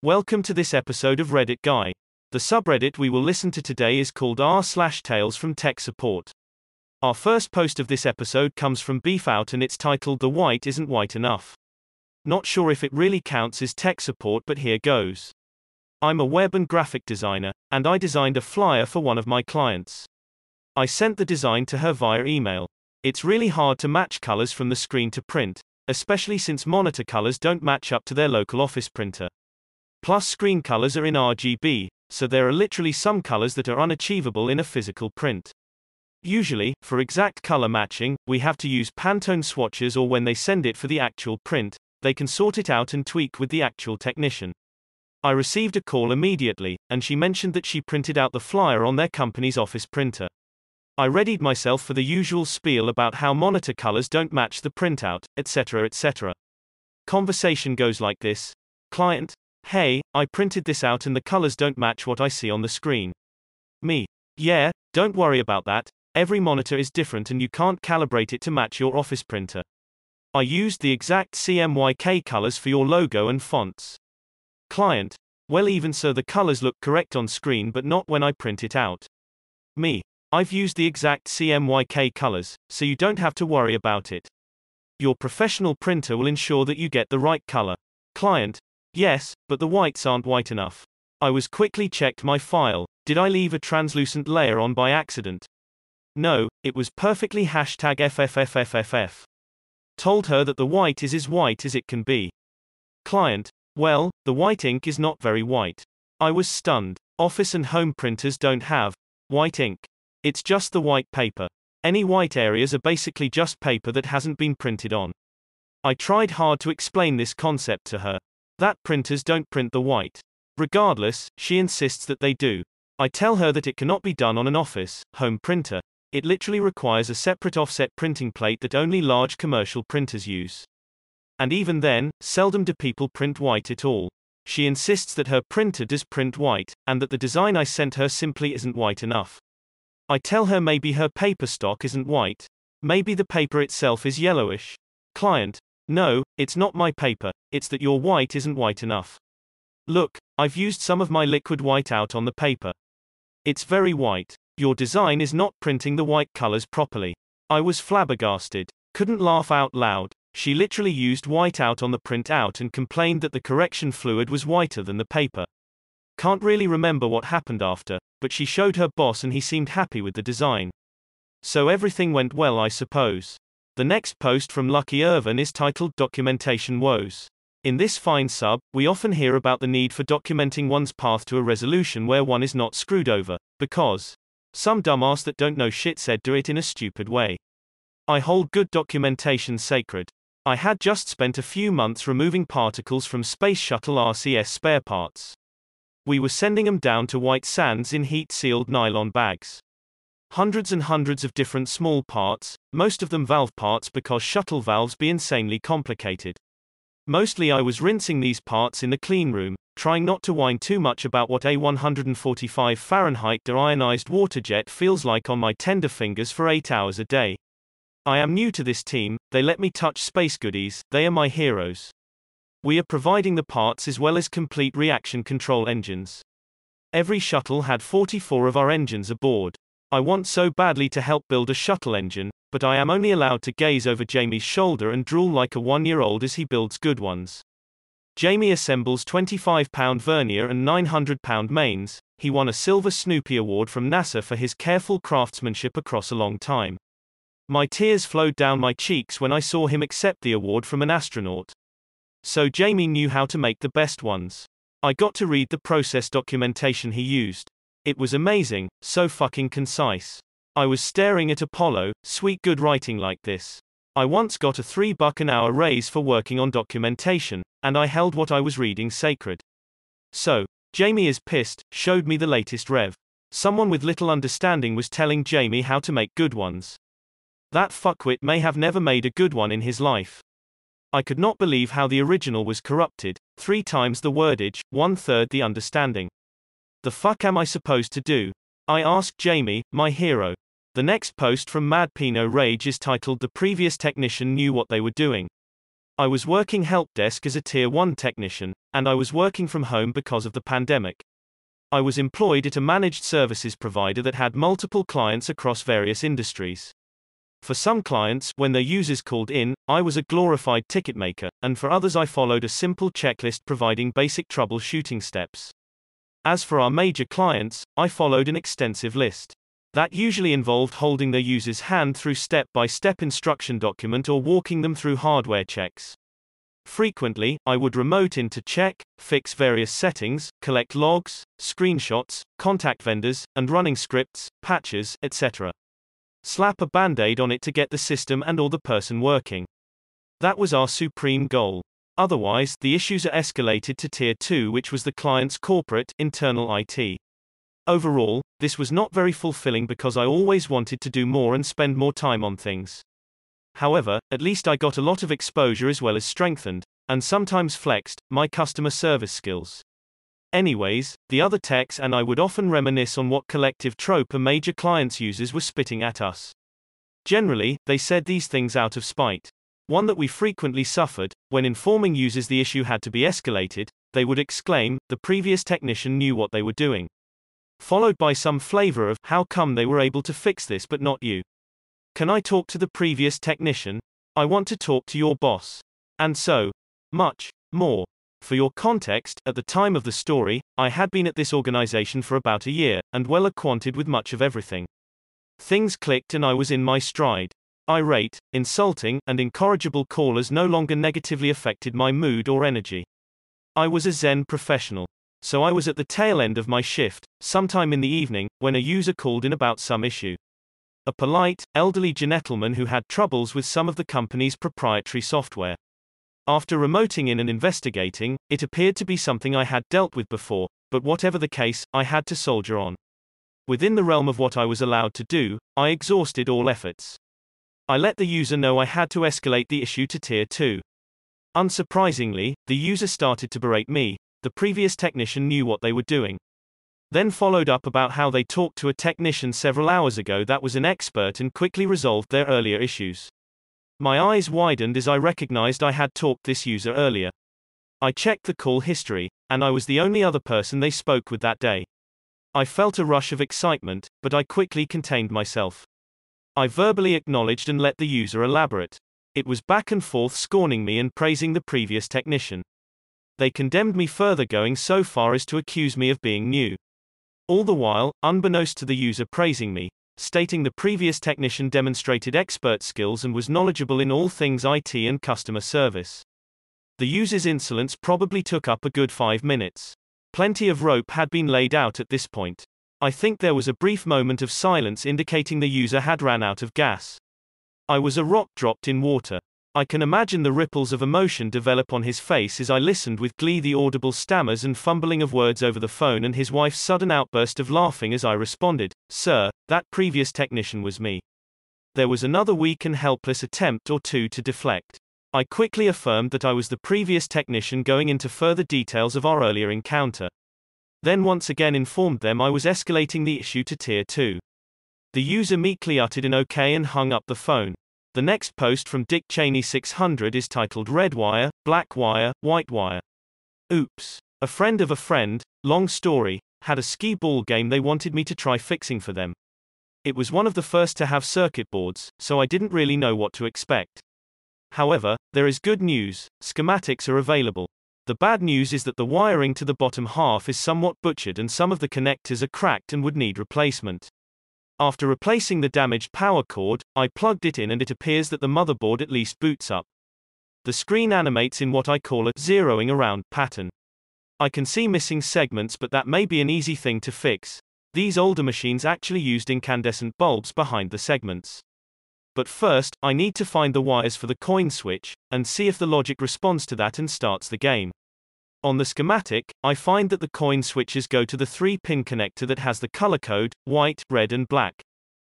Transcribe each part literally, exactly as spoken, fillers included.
Welcome to this episode of Reddit Guy. The subreddit we will listen to today is called r slash tales from tech support. Our first post of this episode comes from Beefout and it's titled The White Isn't White Enough. Not sure if it really counts as tech support, but here goes. I'm a web and graphic designer, and I designed a flyer for one of my clients. I sent the design to her via email. It's really hard to match colors from the screen to print, especially since monitor colors don't match up to their local office printer. Plus screen colors are in R G B, so there are literally some colors that are unachievable in a physical print. Usually, for exact color matching, we have to use Pantone swatches, or when they send it for the actual print, they can sort it out and tweak with the actual technician. I received a call immediately, and she mentioned that she printed out the flyer on their company's office printer. I readied myself for the usual spiel about how monitor colors don't match the printout, et cetera et cetera. Conversation goes like this. Client: hey, I printed this out and the colors don't match what I see on the screen. Me: yeah, don't worry about that, every monitor is different and you can't calibrate it to match your office printer. I used the exact C M Y K colors for your logo and fonts. Client: well, even so the colors look correct on screen but not when I print it out. Me: I've used the exact C M Y K colors, so you don't have to worry about it. Your professional printer will ensure that you get the right color. Client: yes, but the whites aren't white enough. I was quickly checked my file. Did I leave a translucent layer on by accident? No, it was perfectly hashtag F F F F F F. Told her that the white is as white as it can be. Client: well, the white ink is not very white. I was stunned. Office and home printers don't have white ink. It's just the white paper. Any white areas are basically just paper that hasn't been printed on. I tried hard to explain this concept to her. That printers don't print the white. Regardless, she insists that they do. I tell her that it cannot be done on an office, home printer. It literally requires a separate offset printing plate that only large commercial printers use. And even then, seldom do people print white at all. She insists that her printer does print white, and that the design I sent her simply isn't white enough. I tell her maybe her paper stock isn't white. Maybe the paper itself is yellowish. Client: no, it's not my paper, it's that your white isn't white enough. Look, I've used some of my liquid white out on the paper. It's very white. Your design is not printing the white colors properly. I was flabbergasted. Couldn't laugh out loud. She literally used white out on the printout and complained that the correction fluid was whiter than the paper. Can't really remember what happened after, but she showed her boss and he seemed happy with the design. So everything went well, I suppose. The next post from Lucky Irvin is titled Documentation Woes. In this fine sub, we often hear about the need for documenting one's path to a resolution where one is not screwed over, because some dumbass that don't know shit said do it in a stupid way. I hold good documentation sacred. I had just spent a few months removing particles from Space Shuttle R C S spare parts. We were sending them down to White Sands in heat-sealed nylon bags. Hundreds and hundreds of different small parts, most of them valve parts because shuttle valves be insanely complicated. Mostly I was rinsing these parts in the clean room, trying not to whine too much about what a one hundred forty-five Fahrenheit deionized water jet feels like on my tender fingers for eight hours a day. I am new to this team, they let me touch space goodies, they are my heroes. We are providing the parts as well as complete reaction control engines. Every shuttle had forty-four of our engines aboard. I want so badly to help build a shuttle engine, but I am only allowed to gaze over Jamie's shoulder and drool like a one-year-old as he builds good ones. Jamie assembles twenty-five pound vernier and nine hundred pound mains. He won a Silver Snoopy Award from NASA for his careful craftsmanship across a long time. My tears flowed down my cheeks when I saw him accept the award from an astronaut. So Jamie knew how to make the best ones. I got to read the process documentation he used. It was amazing, so fucking concise. I was staring at Apollo, sweet good writing like this. I once got a three buck an hour raise for working on documentation, and I held what I was reading sacred. So, Jamie is pissed, showed me the latest rev. Someone with little understanding was telling Jamie how to make good ones. That fuckwit may have never made a good one in his life. I could not believe how the original was corrupted, three times the wordage, one third the understanding. The fuck am I supposed to do? I asked Jamie, my hero. The next post from Mad Pino Rage is titled The Previous Technician Knew What They Were Doing. I was working help desk as a tier one technician, and I was working from home because of the pandemic. I was employed at a managed services provider that had multiple clients across various industries. For some clients, when their users called in, I was a glorified ticket maker, and for others I followed a simple checklist providing basic troubleshooting steps. As for our major clients, I followed an extensive list. That usually involved holding their user's hand through step-by-step instruction document or walking them through hardware checks. Frequently, I would remote in to check, fix various settings, collect logs, screenshots, contact vendors, and running scripts, patches, et cetera. Slap a band-aid on it to get the system and or the person working. That was our supreme goal. Otherwise, the issues are escalated to Tier two, which was the client's corporate, internal I T. Overall, this was not very fulfilling because I always wanted to do more and spend more time on things. However, at least I got a lot of exposure as well as strengthened, and sometimes flexed, my customer service skills. Anyways, the other techs and I would often reminisce on what collective trope a major client's users were spitting at us. Generally, they said these things out of spite. One that we frequently suffered, when informing users the issue had to be escalated, they would exclaim, "The previous technician knew what they were doing." Followed by some flavor of, "How come they were able to fix this but not you? Can I talk to the previous technician? I want to talk to your boss." And so much more. For your context, at the time of the story, I had been at this organization for about a year, and well acquainted with much of everything. Things clicked and I was in my stride. Irate, insulting, and incorrigible callers no longer negatively affected my mood or energy. I was a Zen professional. So I was at the tail end of my shift, sometime in the evening, when a user called in about some issue. A polite, elderly gentleman who had troubles with some of the company's proprietary software. After remoting in and investigating, it appeared to be something I had dealt with before, but whatever the case, I had to soldier on. Within the realm of what I was allowed to do, I exhausted all efforts. I let the user know I had to escalate the issue to Tier two. Unsurprisingly, the user started to berate me. The previous technician knew what they were doing. Then followed up about how they talked to a technician several hours ago that was an expert and quickly resolved their earlier issues. My eyes widened as I recognized I had talked this user earlier. I checked the call history, and I was the only other person they spoke with that day. I felt a rush of excitement, but I quickly contained myself. I verbally acknowledged and let the user elaborate. It was back and forth scorning me and praising the previous technician. They condemned me further, going so far as to accuse me of being new. All the while, unbeknownst to the user praising me, stating the previous technician demonstrated expert skills and was knowledgeable in all things I T and customer service. The user's insolence probably took up a good five minutes. Plenty of rope had been laid out at this point. I think there was a brief moment of silence indicating the user had ran out of gas. I was a rock dropped in water. I can imagine the ripples of emotion develop on his face as I listened with glee the audible stammers and fumbling of words over the phone and his wife's sudden outburst of laughing as I responded, "Sir, that previous technician was me." There was another weak and helpless attempt or two to deflect. I quickly affirmed that I was the previous technician, going into further details of our earlier encounter. Then once again informed them I was escalating the issue to Tier two. The user meekly uttered an okay and hung up the phone. The next post from Dick Cheney six hundred is titled Red Wire, Black Wire, White Wire. Oops. A friend of a friend, long story, had a skee ball game they wanted me to try fixing for them. It was one of the first to have circuit boards, so I didn't really know what to expect. However, there is good news, schematics are available. The bad news is that the wiring to the bottom half is somewhat butchered and some of the connectors are cracked and would need replacement. After replacing the damaged power cord, I plugged it in and it appears that the motherboard at least boots up. The screen animates in what I call a zeroing around pattern. I can see missing segments, but that may be an easy thing to fix. These older machines actually used incandescent bulbs behind the segments. But first, I need to find the wires for the coin switch, and see if the logic responds to that and starts the game. On the schematic, I find that the coin switches go to the three pin connector that has the color code, white, red and black.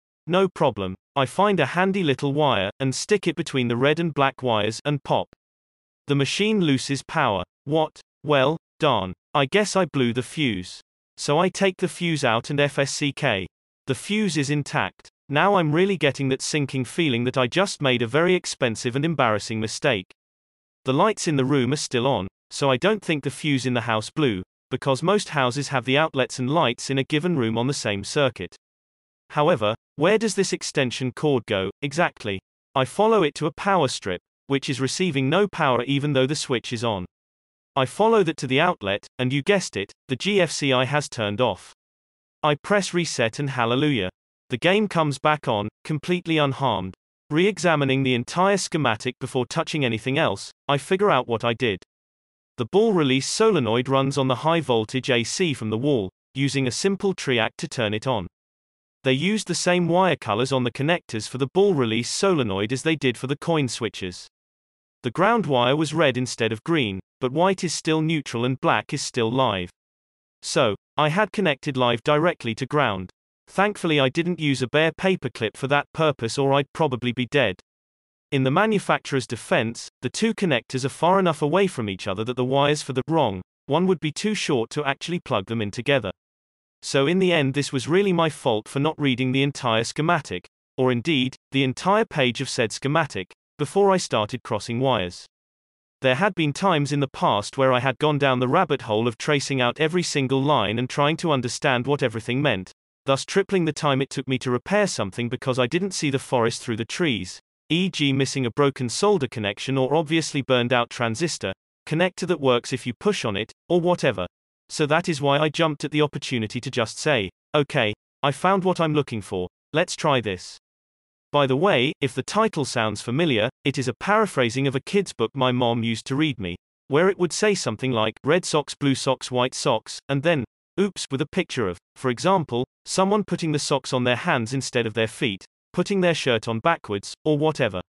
No problem. I find a handy little wire, and stick it between the red and black wires, and pop. The machine loses power. What? Well, darn. I guess I blew the fuse. So I take the fuse out and F S C K. The fuse is intact. Now I'm really getting that sinking feeling that I just made a very expensive and embarrassing mistake. The lights in the room are still on, so I don't think the fuse in the house blew, because most houses have the outlets and lights in a given room on the same circuit. However, where does this extension cord go, exactly? I follow it to a power strip, which is receiving no power even though the switch is on. I follow that to the outlet, and you guessed it, the G F C I has turned off. I press reset and hallelujah. The game comes back on, completely unharmed. Re-examining the entire schematic before touching anything else, I figure out what I did. The ball release solenoid runs on the high voltage A C from the wall, using a simple triac to turn it on. They used the same wire colors on the connectors for the ball release solenoid as they did for the coin switches. The ground wire was red instead of green, but white is still neutral and black is still live. So, I had connected live directly to ground. Thankfully I didn't use a bare paperclip for that purpose or I'd probably be dead. In the manufacturer's defense, the two connectors are far enough away from each other that the wires for the wrong one would be too short to actually plug them in together. So in the end this was really my fault for not reading the entire schematic, or indeed, the entire page of said schematic, before I started crossing wires. There had been times in the past where I had gone down the rabbit hole of tracing out every single line and trying to understand what everything meant, thus tripling the time it took me to repair something because I didn't see the forest through the trees, for example missing a broken solder connection or obviously burned out transistor, connector that works if you push on it, or whatever. So that is why I jumped at the opportunity to just say, okay, I found what I'm looking for, let's try this. By the way, if the title sounds familiar, it is a paraphrasing of a kid's book my mom used to read me, where it would say something like, red socks, blue socks, white socks, and then, oops, with a picture of, for example, someone putting the socks on their hands instead of their feet, putting their shirt on backwards, or whatever.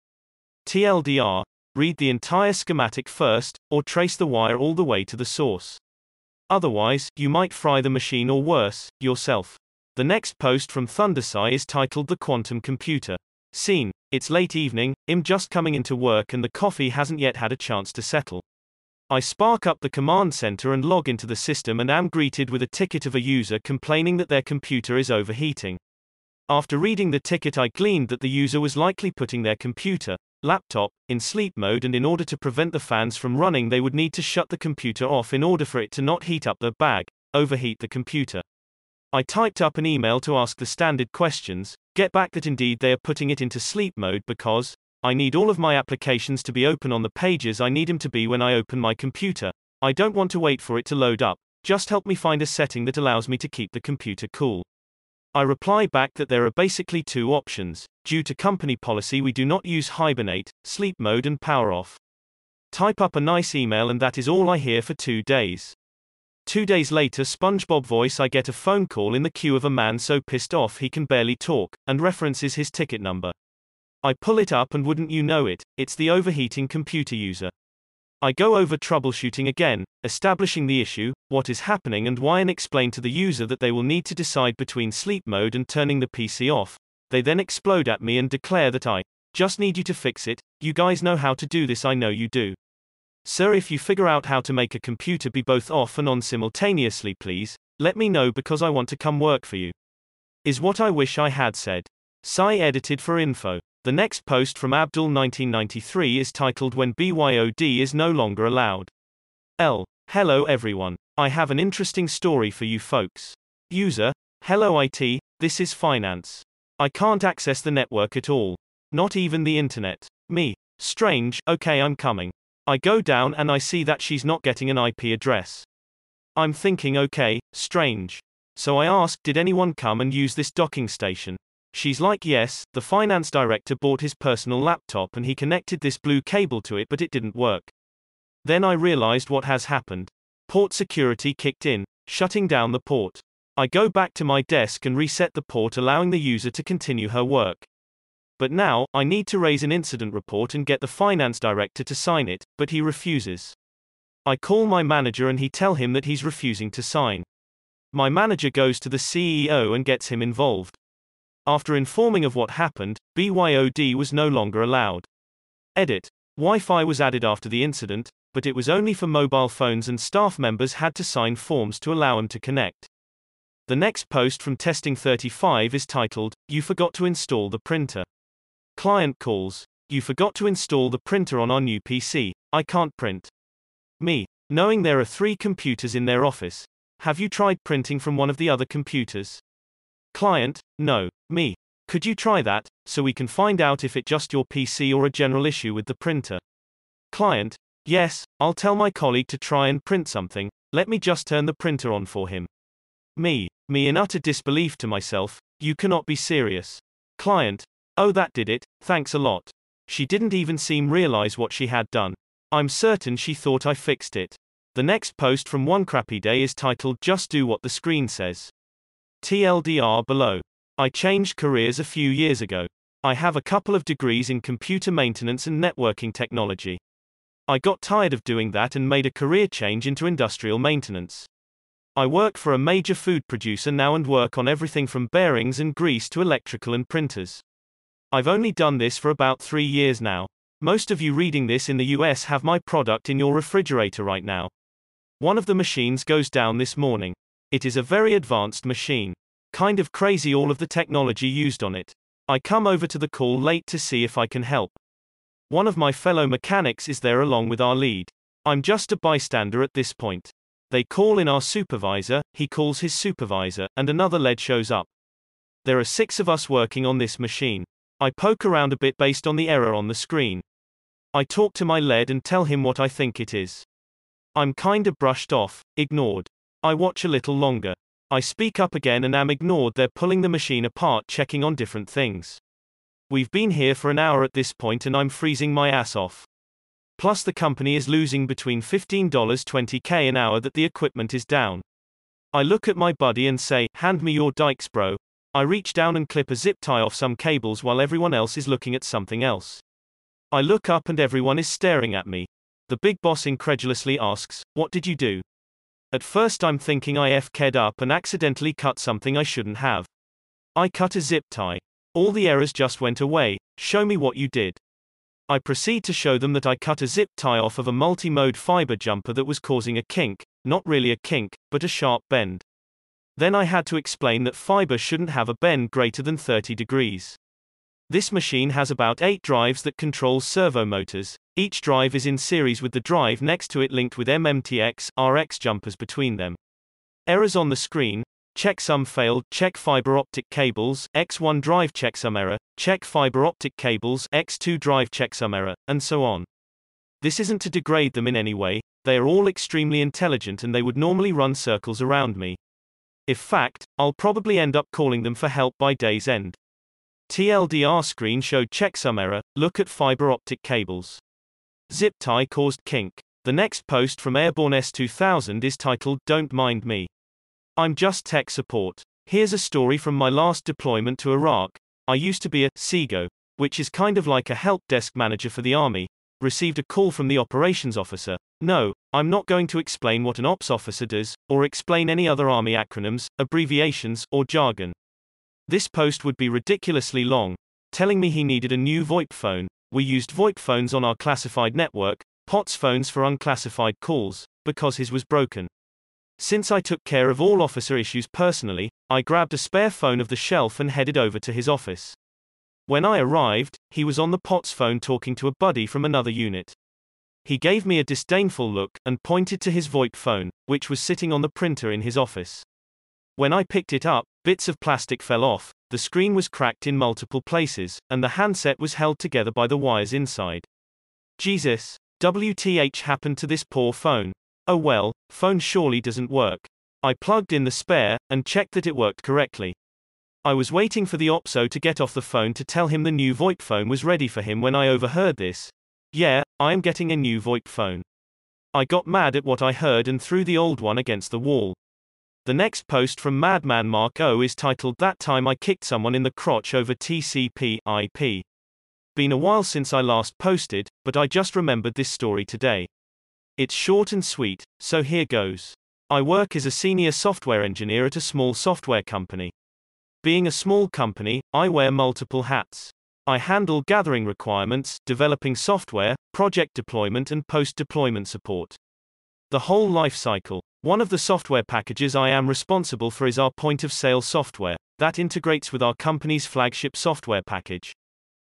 T L D R, read the entire schematic first, or trace the wire all the way to the source. Otherwise, you might fry the machine or worse, yourself. The next post from Thundersci is titled The Quantum Computer. Scene: it's late evening, I'm just coming into work and the coffee hasn't yet had a chance to settle. I spark up the command center and log into the system and am greeted with a ticket of a user complaining that their computer is overheating. After reading the ticket I gleaned that the user was likely putting their computer, laptop, in sleep mode, and in order to prevent the fans from running they would need to shut the computer off in order for it to not heat up the bag, overheat the computer. I typed up an email to ask the standard questions, get back that indeed they are putting it into sleep mode because I need all of my applications to be open on the pages I need them to be when I open my computer. I don't want to wait for it to load up, just help me find a setting that allows me to keep the computer cool. I reply back that there are basically two options. Due to company policy we do not use hibernate, sleep mode and power off. Type up a nice email and that is all I hear for two days. Two days later, SpongeBob voice, I get a phone call in the queue of a man so pissed off he can barely talk, and references his ticket number. I pull it up and wouldn't you know it, it's the overheating computer user. I go over troubleshooting again, establishing the issue, what is happening and why, and explain to the user that they will need to decide between sleep mode and turning the P C off. They then explode at me and declare that I just need you to fix it, you guys know how to do this, I know you do. Sir, if you figure out how to make a computer be both off and on simultaneously, please, let me know because I want to come work for you. Is what I wish I had said. Sci edited for info. The next post from Abdul nineteen ninety-three is titled When B Y O D is No Longer Allowed. L. Hello everyone. I have an interesting story for you folks. User, hello I T, this is finance. I can't access the network at all. Not even the internet. Me. Strange, okay I'm coming. I go down and I see that she's not getting an I P address. I'm thinking okay, strange. So I ask, did anyone come and use this docking station? She's like yes, the finance director bought his personal laptop and he connected this blue cable to it but it didn't work. Then I realized what has happened. Port security kicked in, shutting down the port. I go back to my desk and reset the port, allowing the user to continue her work. But now, I need to raise an incident report and get the finance director to sign it, but he refuses. I call my manager and he tell him that he's refusing to sign. My manager goes to the C E O and gets him involved. After informing of what happened, B Y O D was no longer allowed. Edit. Wi-Fi was added after the incident, but it was only for mobile phones and staff members had to sign forms to allow them to connect. The next post from Testing thirty-five is titled, You Forgot to Install the Printer. Client calls. You forgot to install the printer on our new P C. I can't print. Me. Knowing there are three computers in their office. Have you tried printing from one of the other computers? Client. No. Me. Could you try that, so we can find out if it's just your P C or a general issue with the printer? Client. Yes, I'll tell my colleague to try and print something. Let me just turn the printer on for him. Me. Me in utter disbelief to myself. You cannot be serious. Client. Oh, that did it, thanks a lot. She didn't even seem realize what she had done. I'm certain she thought I fixed it. The next post from One Crappy Day is titled Just Do What the Screen Says. T L D R below. I changed careers a few years ago. I have a couple of degrees in computer maintenance and networking technology. I got tired of doing that and made a career change into industrial maintenance. I work for a major food producer now and work on everything from bearings and grease to electrical and printers. I've only done this for about three years now. Most of you reading this in the U S have my product in your refrigerator right now. One of the machines goes down this morning. It is a very advanced machine. Kind of crazy all of the technology used on it. I come over to the call late to see if I can help. One of my fellow mechanics is there along with our lead. I'm just a bystander at this point. They call in our supervisor, he calls his supervisor, and another lead shows up. There are six of us working on this machine. I poke around a bit based on the error on the screen. I talk to my lead and tell him what I think it is. I'm kinda brushed off, ignored. I watch a little longer. I speak up again and am ignored. They're pulling the machine apart, checking on different things. We've been here for an hour at this point and I'm freezing my ass off. Plus the company is losing between fifteen to twenty K an hour that the equipment is down. I look at my buddy and say, hand me your dikes bro. I reach down and clip a zip tie off some cables while everyone else is looking at something else. I look up and everyone is staring at me. The big boss incredulously asks, what did you do? At first I'm thinking I F K'd up and accidentally cut something I shouldn't have. I cut a zip tie. All the errors just went away. Show me what you did. I proceed to show them that I cut a zip tie off of a multi-mode fiber jumper that was causing a kink, not really a kink, but a sharp bend. Then I had to explain that fiber shouldn't have a bend greater than thirty degrees. This machine has about eight drives that controls servo motors. Each drive is in series with the drive next to it linked with M M T X R X jumpers between them. Errors on the screen. Checksum failed, check fiber optic cables, X one drive checksum error, check fiber optic cables, X two drive checksum error, and so on. This isn't to degrade them in any way, they are all extremely intelligent and they would normally run circles around me. In fact, I'll probably end up calling them for help by day's end. T L D R screen showed checksum error, look at fiber optic cables. Zip tie caused kink. The next post from Airborne S two thousand is titled Don't Mind Me. I'm just tech support. Here's a story from my last deployment to Iraq. I used to be a S E G O, which is kind of like a help desk manager for the army. Received a call from the operations officer. No, I'm not going to explain what an ops officer does, or explain any other army acronyms, abbreviations, or jargon. This post would be ridiculously long, telling me he needed a new VoIP phone. We used VoIP phones on our classified network, P O T S phones for unclassified calls, because his was broken. Since I took care of all officer issues personally, I grabbed a spare phone of the shelf and headed over to his office. When I arrived, he was on the P O T S phone talking to a buddy from another unit. He gave me a disdainful look, and pointed to his VoIP phone, which was sitting on the printer in his office. When I picked it up, bits of plastic fell off, the screen was cracked in multiple places, and the handset was held together by the wires inside. Jesus. W T H happened to this poor phone? Oh well, phone surely doesn't work. I plugged in the spare, and checked that it worked correctly. I was waiting for the opso to get off the phone to tell him the new VoIP phone was ready for him when I overheard this. Yeah, I am getting a new VoIP phone. I got mad at what I heard and threw the old one against the wall. The next post from Madman Mark O is titled That Time I Kicked Someone in the Crotch Over T C P I P. Been a while since I last posted, but I just remembered this story today. It's short and sweet, so here goes. I work as a senior software engineer at a small software company. Being a small company, I wear multiple hats. I handle gathering requirements, developing software, project deployment and post-deployment support. The whole life cycle. One of the software packages I am responsible for is our point-of-sale software, that integrates with our company's flagship software package.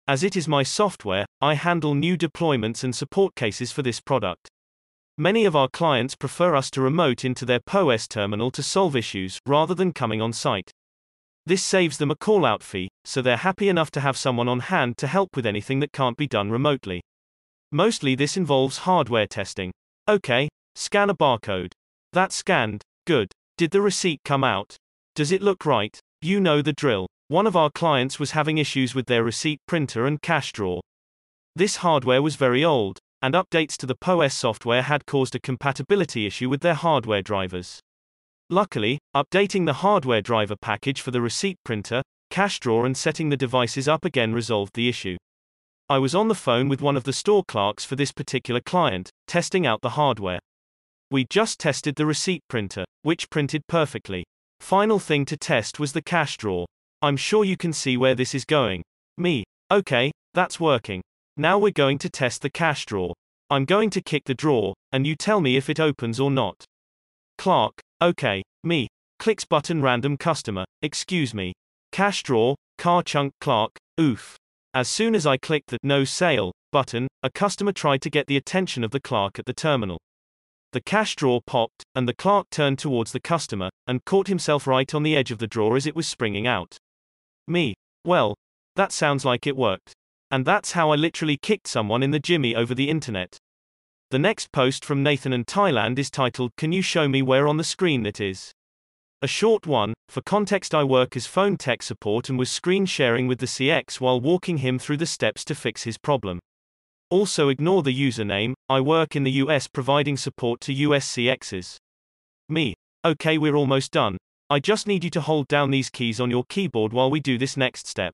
As it is my software, I handle new deployments and support cases for this product. Many of our clients prefer us to remote into their P O S terminal to solve issues, rather than coming on site. This saves them a call-out fee, so they're happy enough to have someone on hand to help with anything that can't be done remotely. Mostly this involves hardware testing. Okay, scan a barcode. That's scanned. Good. Did the receipt come out? Does it look right? You know the drill. One of our clients was having issues with their receipt printer and cash drawer. This hardware was very old, and updates to the P O S software had caused a compatibility issue with their hardware drivers. Luckily, updating the hardware driver package for the receipt printer, cash drawer and setting the devices up again resolved the issue. I was on the phone with one of the store clerks for this particular client, testing out the hardware. We just tested the receipt printer, which printed perfectly. Final thing to test was the cash drawer. I'm sure you can see where this is going. Me. Okay, that's working. Now we're going to test the cash drawer. I'm going to kick the drawer, and you tell me if it opens or not. Clark. Okay. Me. Clicks button random customer. Excuse me. Cash drawer, car chunk Clark. Oof. As soon as I clicked the no sale button, a customer tried to get the attention of the clerk at the terminal. The cash drawer popped, and the clerk turned towards the customer, and caught himself right on the edge of the drawer as it was springing out. Me. Well, that sounds like it worked. And that's how I literally kicked someone in the jimmy over the internet. The next post from Nathan in Thailand is titled, "Can you show me where on the screen that is?" A short one. For context, I work as phone tech support and was screen sharing with the C X while walking him through the steps to fix his problem. Also ignore the username. I work in the U S providing support to U S C Xs. Me. Okay, we're almost done. I just need you to hold down these keys on your keyboard while we do this next step.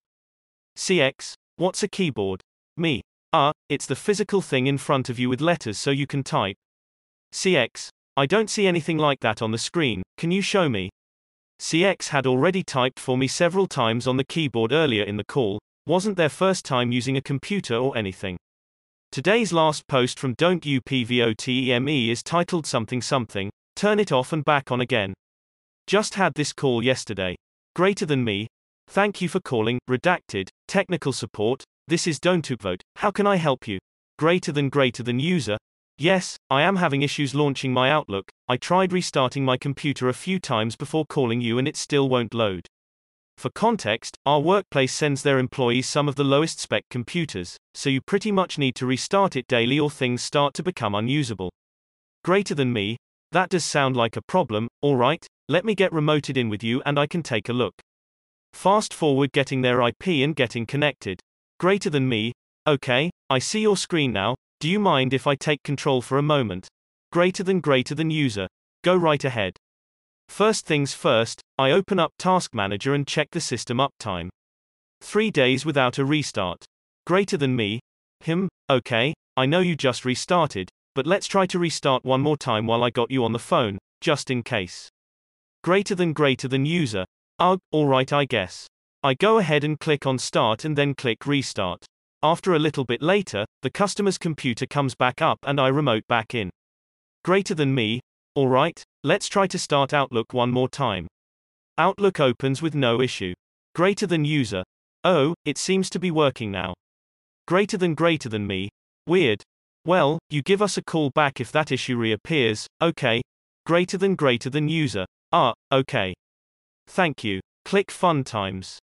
C X. What's a keyboard? Me. Ah, uh, it's the physical thing in front of you with letters so you can type. C X. I don't see anything like that on the screen, can you show me? C X had already typed for me several times on the keyboard earlier in the call, wasn't their first time using a computer or anything. Today's last post from Don't You Pivoteme is titled something something, turn it off and back on again. Just had this call yesterday. Greater than me. Thank you for calling, redacted, technical support, this is Don't Upvote, how can I help you? Greater than greater than user. Yes, I am having issues launching my Outlook, I tried restarting my computer a few times before calling you and it still won't load. For context, our workplace sends their employees some of the lowest spec computers, so you pretty much need to restart it daily or things start to become unusable. Greater than me. That does sound like a problem, alright, let me get remoted in with you and I can take a look. Fast forward getting their I P and getting connected. Greater than me. Okay, I see your screen now, do you mind if I take control for a moment? Greater than greater than user. Go right ahead. First things first, I open up Task Manager and check the system uptime. Three days without a restart. Greater than me. Him, okay, I know you just restarted, but let's try to restart one more time while I got you on the phone, just in case. Greater than greater than user. Ugh, alright I guess. I go ahead and click on start and then click restart. After a little bit later, the customer's computer comes back up and I remote back in. Greater than me. Alright, let's try to start Outlook one more time. Outlook opens with no issue. Greater than user. Oh, it seems to be working now. Greater than greater than me. Weird. Well, you give us a call back if that issue reappears, okay. Greater than greater than user. Ah, okay. Thank you. Click Fun Times.